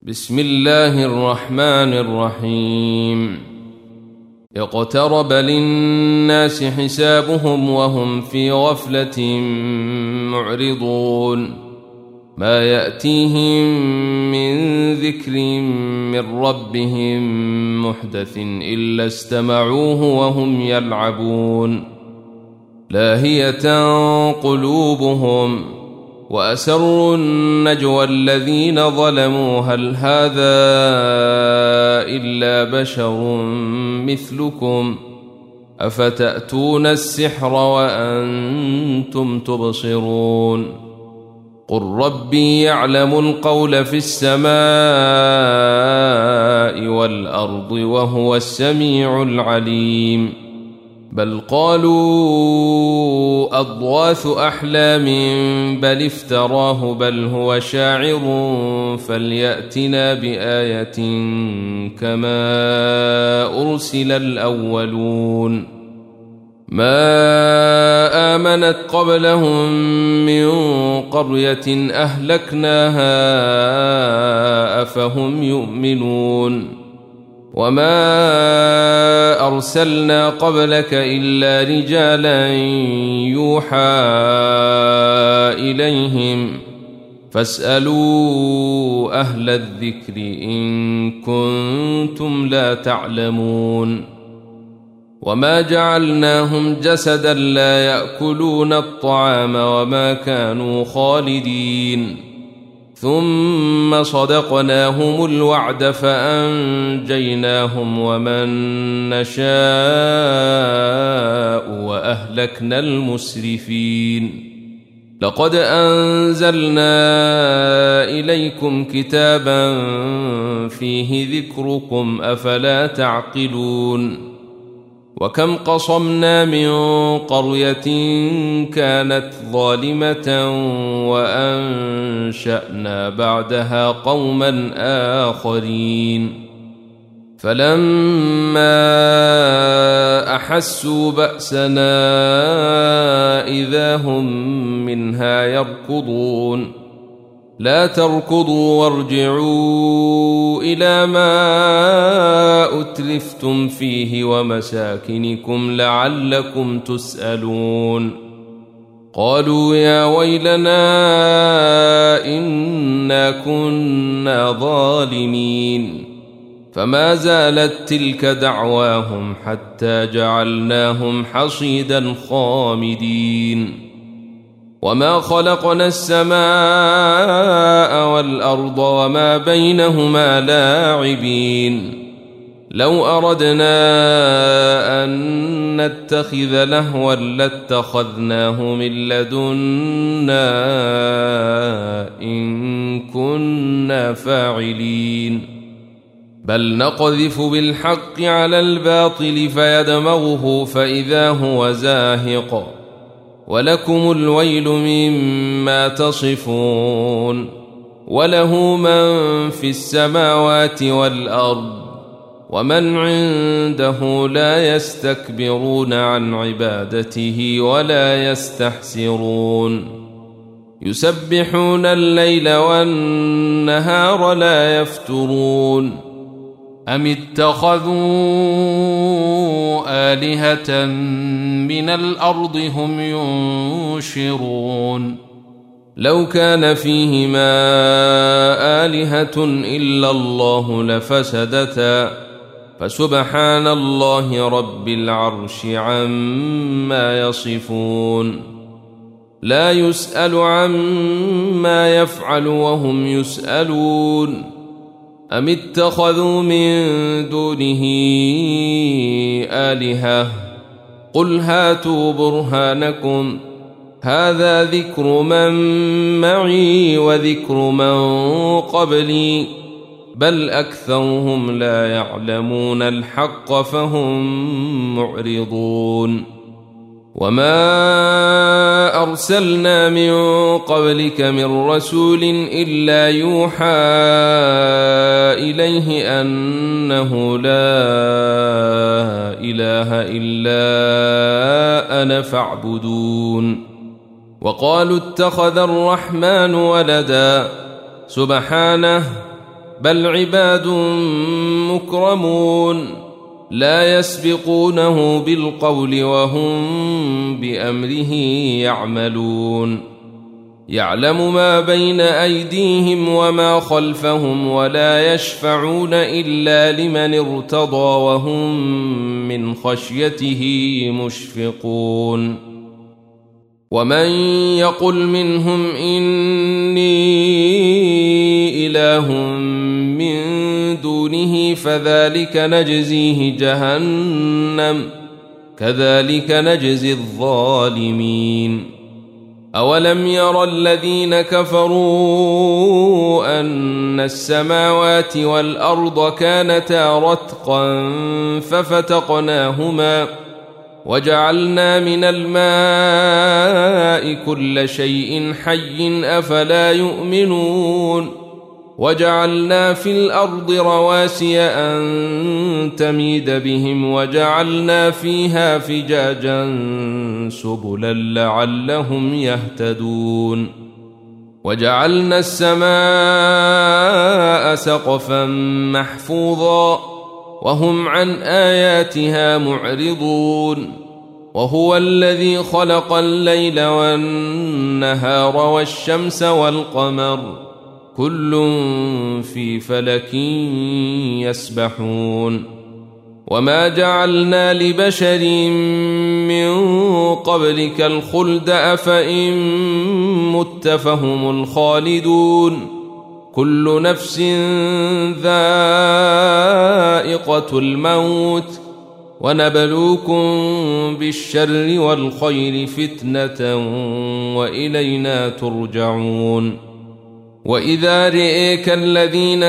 بسم الله الرحمن الرحيم. اقترب للناس حسابهم وهم في غفلة معرضون ما يأتيهم من ذكر من ربهم محدث إلا استمعوه وهم يلعبون لاهية قلوبهم وأسروا النجوى الذين ظلموا هل هذا إلا بشر مثلكم أفتأتون السحر وأنتم تبصرون قل ربي يعلم القول في السماء والأرض وهو السميع العليم بل قالوا أضغاث أحلام بل افتراه بل هو شاعر فليأتنا بآية كما أرسل الأولون ما آمنت قبلهم من قرية أهلكناها أفهم يؤمنون وما أرسلنا قبلك إلا رجالا يوحى إليهم فاسألوا أهل الذكر إن كنتم لا تعلمون وما جعلناهم جسدا لا يأكلون الطعام وما كانوا خالدين ثم صدقناهم الوعد فأنجيناهم ومن نشاء وأهلكنا المسرفين لقد أنزلنا إليكم كتابا فيه ذكركم أفلا تعقلون وكم قصمنا من قرية كانت ظالمة وأنشأنا بعدها قوما آخرين فلما أحسوا بأسنا إذا هم منها يركضون لا تركضوا وارجعوا إلى ما أترفتم فيه ومساكنكم لعلكم تسألون قالوا يا ويلنا إنا كنا ظالمين فما زالت تلك دعواهم حتى جعلناهم حصيدا خامدين وما خلقنا السماء والأرض وما بينهما لاعبين لو أردنا أن نتخذ لهوا لاتخذناه من لدنا إن كنا فاعلين بل نقذف بالحق على الباطل فيدمغه فإذا هو زاهق ولكم الويل مما تصفون وله من في السماوات والأرض ومن عنده لا يستكبرون عن عبادته ولا يستحسرون يسبحون الليل والنهار لا يفترون أم اتخذوا آلهة من الأرض هم ينشرون لو كان فيهما آلهة إلا الله لفسدتا فسبحان الله رب العرش عما يصفون لا يسأل عما يفعل وهم يسألون أم اتخذوا من دونه آلهة قل هاتوا برهانكم هذا ذكر من معي وذكر من قبلي بل أكثرهم لا يعلمون الحق فهم معرضون وما أرسلنا من قبلك من رسول إلا يوحى إليه أنه لا إله إلا أنا فاعبدون وقالوا اتخذ الرحمن ولدا سبحانه بل عباد مكرمون لا يسبقونه بالقول وهم بأمره يعملون يعلم ما بين أيديهم وما خلفهم ولا يشفعون إلا لمن ارتضى وهم من خشيته مشفقون ومن يقل منهم إني إله من دونه فذلك نجزيه جهنم كذلك نجزي الظالمين أولم ير الذين كفروا أن السماوات والأرض كانتا رتقا ففتقناهما وجعلنا من الماء كل شيء حي أفلا يؤمنون وجعلنا في الأرض رواسي أن تميد بهم وجعلنا فيها فجاجا سبلا لعلهم يهتدون وجعلنا السماء سقفا محفوظا وهم عن آياتها معرضون وهو الذي خلق الليل والنهار والشمس والقمر كل في فلك يسبحون وما جعلنا لبشر من قبلك الخلد أفإن مت فهم الخالدون كل نفس ذائقة الموت ونبلوكم بالشر والخير فتنة وإلينا ترجعون وإذا رئيك الذين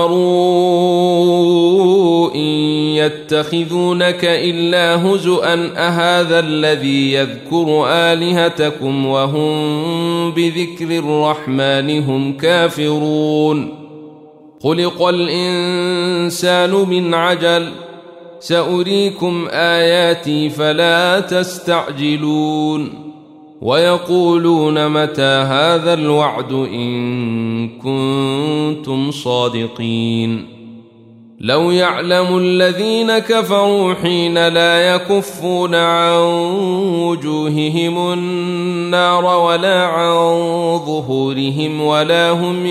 كفروا إن يتخذونك إلا هزؤا أهذا الذي يذكر آلهتكم وهم بذكر الرحمن هم كافرون خلق الإنسان من عجل سأريكم آياتي فلا تستعجلون ويقولون متى هذا الوعد إن كنتم صادقين لو يعلم الذين كفروا حين لا يكفون عن وجوههم النار ولا عن ظهورهم ولا هم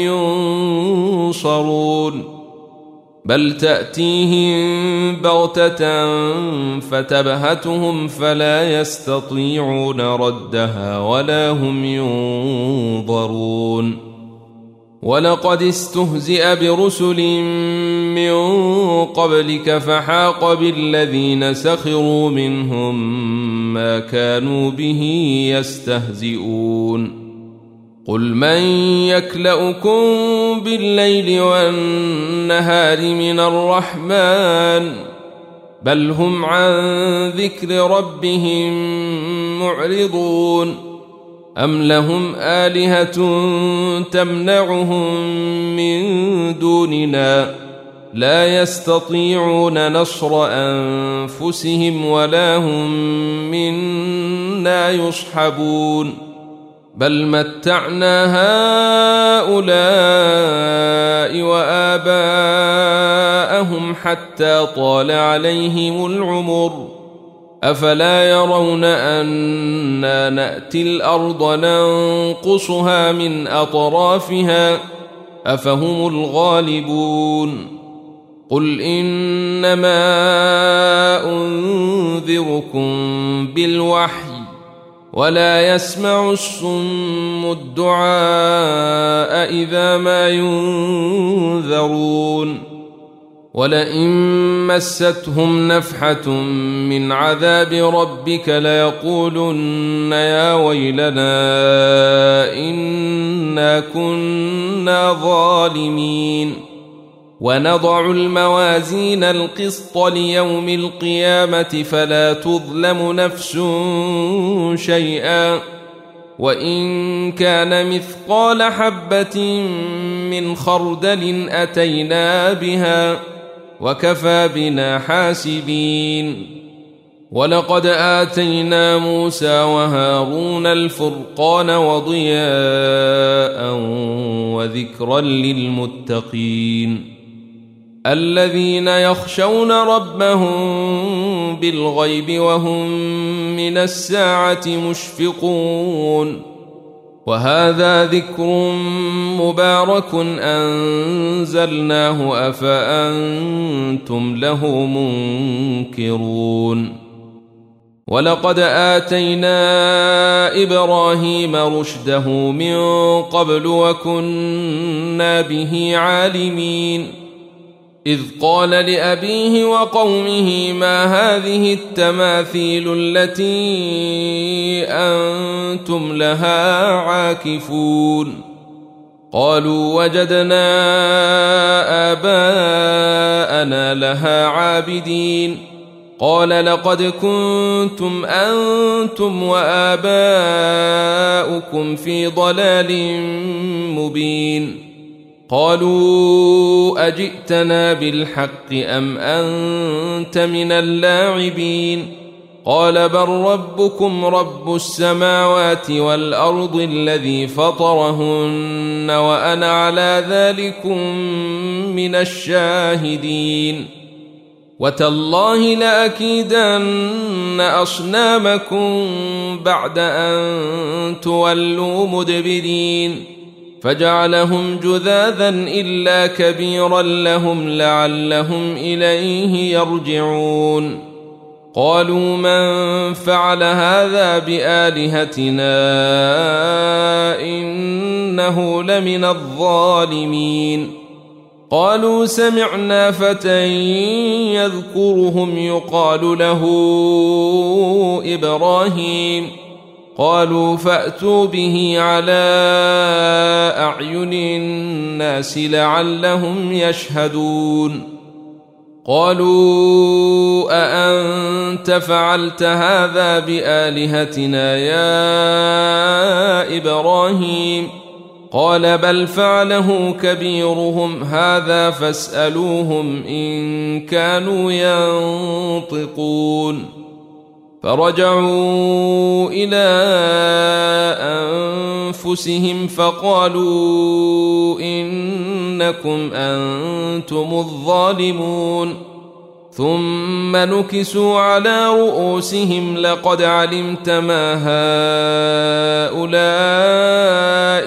ينصرون بل تأتيهم بغتة فتبهتهم فلا يستطيعون ردها ولا هم ينظرون ولقد استهزئ برسل من قبلك فحاق بالذين سخروا منهم ما كانوا به يستهزئون قل من يكلؤكم بالليل والنهار من الرحمن بل هم عن ذكر ربهم معرضون أم لهم آلهة تمنعهم من دوننا لا يستطيعون نصر أنفسهم ولا هم منا يصحبون بل متعنا هؤلاء وآباءهم حتى طال عليهم العمر أفلا يرون أنا نأتي الأرض ننقصها من أطرافها أفهم الغالبون قل إنما أنذركم بالوحي ولا يسمع الصم الدعاء إذا ما ينذرون ولئن مستهم نفحة من عذاب ربك ليقولن يا ويلنا إنا كنا ظالمين ونضع الموازين القسط ليوم القيامة فلا تظلم نفس شيئا وإن كان مثقال حبة من خردل أتينا بها وكفى بنا حاسبين ولقد آتينا موسى وهارون الفرقان وضياء وذكرا للمتقين الذين يخشون ربهم بالغيب وهم من الساعة مشفقون وهذا ذكر مبارك أنزلناه أفأنتم له منكرون ولقد آتينا إبراهيم رشده من قبل وكنا به عالمين إذ قال لأبيه وقومه ما هذه التماثيل التي أنتم لها عاكفون قالوا وجدنا آباءنا لها عابدين قال لقد كنتم أنتم وآباؤكم في ضلال مبين قالوا أجئتنا بالحق أم أنت من اللاعبين قال بل ربكم رب السماوات والأرض الذي فطرهن وأنا على ذلكم من الشاهدين وتالله لأكيدن أصنامكم بعد أن تولوا مدبرين فجعلهم جذاذا إلا كبيرا لهم لعلهم إليه يرجعون قالوا من فعل هذا بآلهتنا إنه لمن الظالمين قالوا سمعنا فتى يذكرهم يقال له إبراهيم قالوا فأتوا به على أعين الناس لعلهم يشهدون قالوا أأنت فعلت هذا بآلهتنا يا إبراهيم قال بل فعله كبيرهم هذا فاسألوهم إن كانوا ينطقون فرجعوا إلى أنفسهم فقالوا إنكم أنتم الظالمون ثم نكسوا على رؤوسهم لقد علمت ما هؤلاء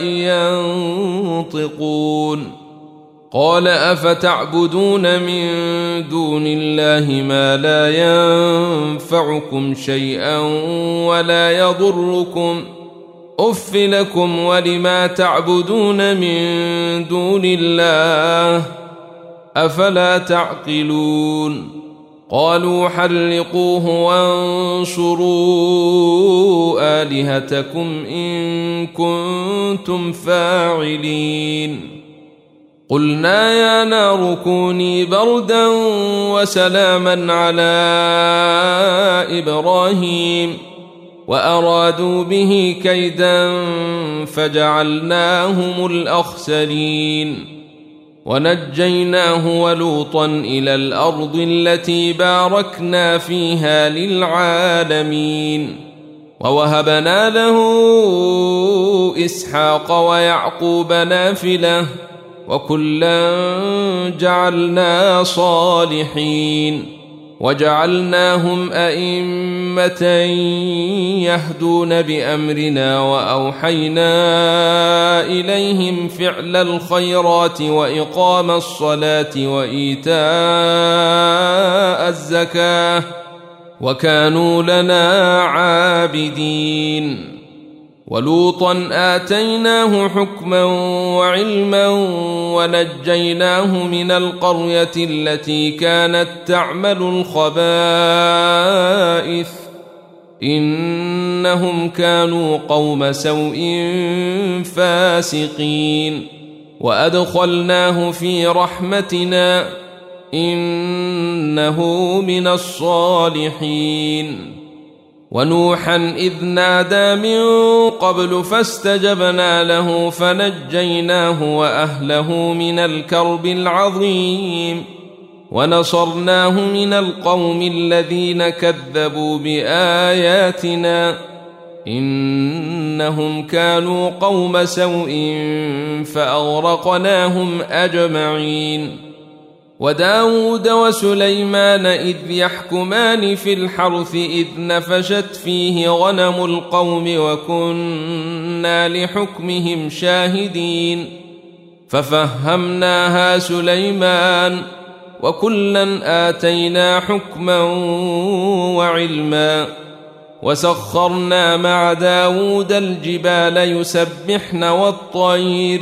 ينطقون قال أفتعبدون من دون الله ما لا ينفعكم شيئا ولا يضركم أف لكم ولما تعبدون من دون الله أفلا تعقلون قالوا حرقوه وانصروا آلهتكم إن كنتم فاعلين قلنا يا نار كوني بردا وسلاما على إبراهيم وأرادوا به كيدا فجعلناهم الأخسرين ونجيناه ولوطا إلى الأرض التي باركنا فيها للعالمين ووهبنا له إسحاق ويعقوب نافلة وكلا جعلنا صالحين وجعلناهم أئمة يهدون بأمرنا وأوحينا إليهم فعل الخيرات وإقام الصلاة وإيتاء الزكاة وكانوا لنا عابدين ولوطا آتيناه حكما وعلما ونجيناه من القرية التي كانت تعمل الخبائث إنهم كانوا قوم سوء فاسقين وأدخلناه في رحمتنا إنه من الصالحين ونوحا إذ نادى من قبل فاستجبنا له فنجيناه وأهله من الكرب العظيم ونصرناه من القوم الذين كذبوا بآياتنا إنهم كانوا قوم سوء فأغرقناهم أجمعين وداود وسليمان إذ يحكمان في الحرث إذ نفشت فيه غنم القوم وكنا لحكمهم شاهدين ففهمناها سليمان وكلا آتينا حكما وعلما وسخرنا مع داود الجبال يسبحن والطير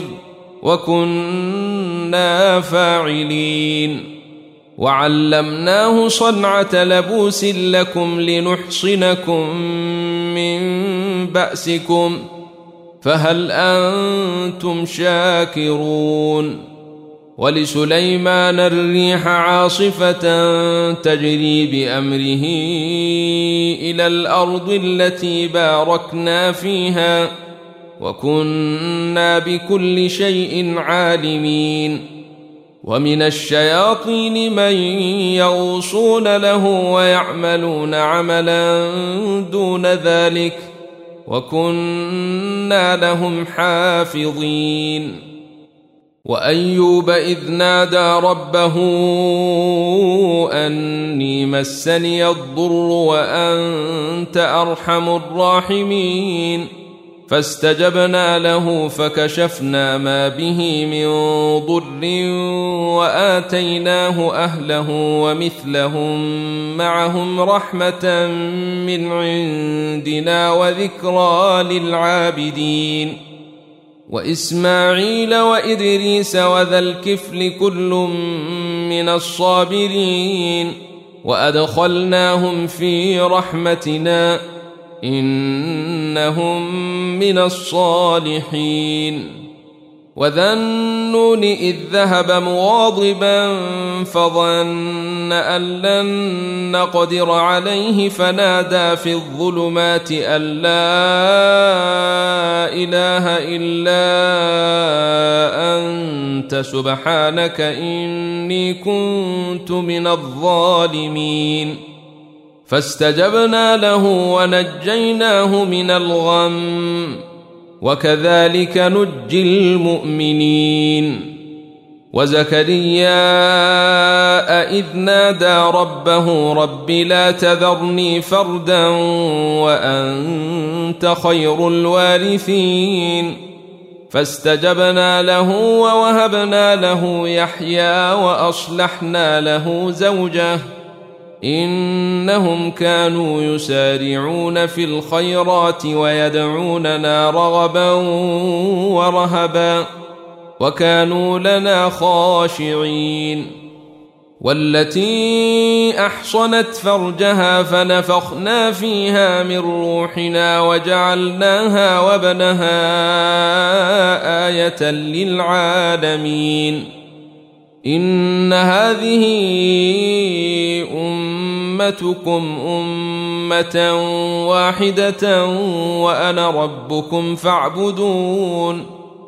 وكنا فاعلين وعلمناه صنعة لبوس لكم لنحصنكم من بأسكم فهل أنتم شاكرون ولسليمان الريح عاصفة تجري بأمره إلى الأرض التي باركنا فيها وكنا بكل شيء عالمين ومن الشياطين من يغوصون له ويعملون عملا دون ذلك وكنا لهم حافظين وأيوب إذ نادى ربه أني مسني الضر وأنت أرحم الراحمين فاستجبنا له فكشفنا ما به من ضر وآتيناه أهله ومثلهم معهم رحمة من عندنا وذكرى للعابدين وإسماعيل وإدريس وذا الكفل كل من الصابرين وأدخلناهم في رحمتنا إنهم من الصالحين وذا النون إذ ذهب مغاضبا فظن أن لن نقدر عليه فنادى في الظلمات أن لا إله إلا أنت سبحانك إني كنت من الظالمين فاستجبنا له ونجيناه من الغم وكذلك نجي المؤمنين وزكريا إذ نادى ربه رب لا تذرني فردا وأنت خير الوارثين فاستجبنا له ووهبنا له يحيى وأصلحنا له زوجه إنهم كانوا يسارعون في الخيرات ويدعوننا رغبا ورهبا وكانوا لنا خاشعين والتي أحصنت فرجها فنفخنا فيها من روحنا وجعلناها وابنها آية للعالمين إن هذه أمتكم أمة واحدة وأنا ربكم فاعبدون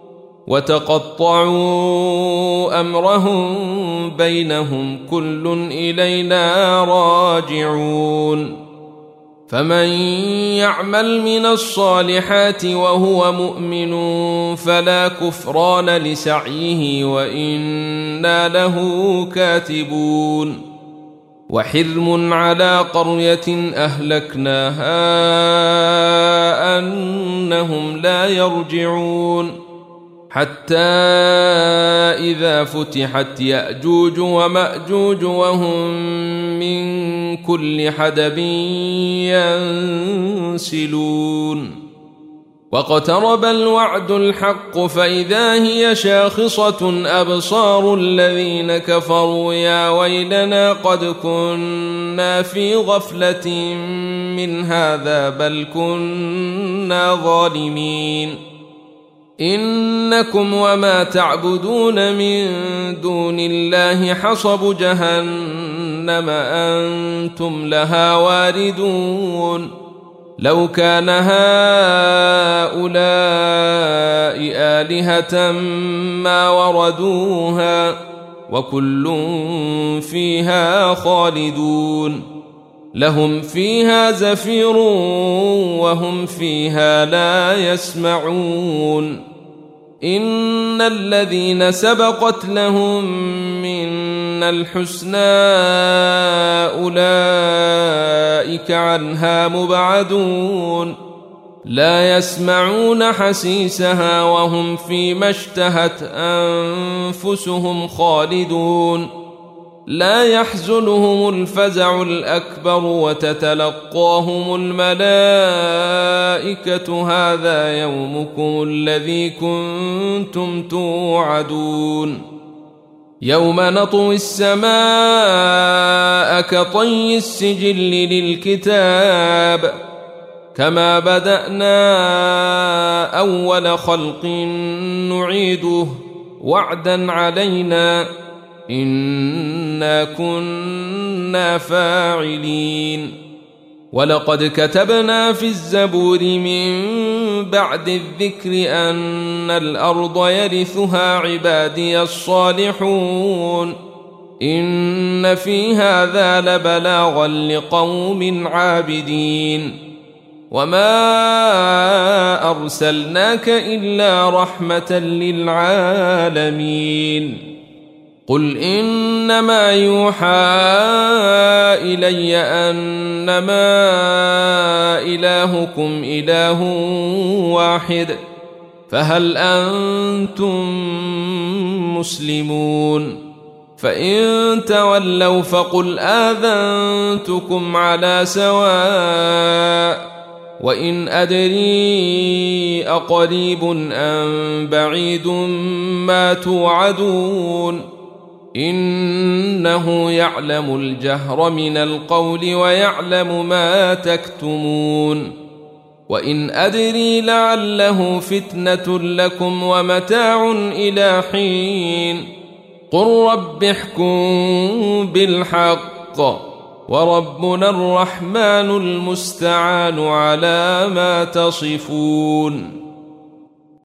وتقطعوا أمرهم بينهم كل إلينا راجعون فمن يعمل من الصالحات وهو مؤمن فلا كفران لسعيه وإنا له كاتبون وحرم على قرية أهلكناها أنهم لا يرجعون حتى إذا فتحت يأجوج ومأجوج وهم من كل حدب ينسلون واقترب الوعد الحق فإذا هي شاخصة أبصار الذين كفروا يا ويلنا قد كنا في غفلة من هذا بل كنا ظالمين إنكم وما تعبدون من دون الله حصب جهنم أنتم لها واردون لو كان هؤلاء آلهة ما وردوها وكل فيها خالدون لهم فيها زفير وهم فيها لا يسمعون إن الذين سبقت لهم منا الحسنى أولئك عنها مبعدون لا يسمعون حسيسها وهم فيما اشتهت أنفسهم خالدون لا يحزنهم الفزع الأكبر وتتلقاهم الملائكة هذا يومكم الذي كنتم توعدون يوم نطوي السماء كطي السجل للكتاب كما بدأنا أول خلق نعيده وعدا علينا إنا كنا فاعلين ولقد كتبنا في الزبور من بعد الذكر أن الأرض يرثها عبادي الصالحون إن في هذا لبلاغا لقوم عابدين وما أرسلناك إلا رحمة للعالمين قل إنما يوحى إلي أنما إلهكم إله واحد فهل أنتم مسلمون فإن تولوا فقل آذنتكم على سواء وإن أدري أقريب أم بعيد ما توعدون إنه يعلم الجهر من القول ويعلم ما تكتمون وإن أدري لعله فتنة لكم ومتاع إلى حين قل رب احكم بالحق وربنا الرحمن المستعان على ما تصفون